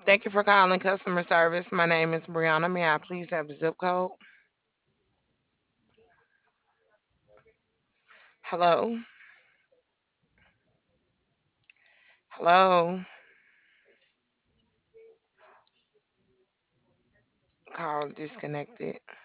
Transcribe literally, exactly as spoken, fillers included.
Thank you for calling customer service. My name is Brianna. May I please have the zip code? Hello? Hello? Call disconnected.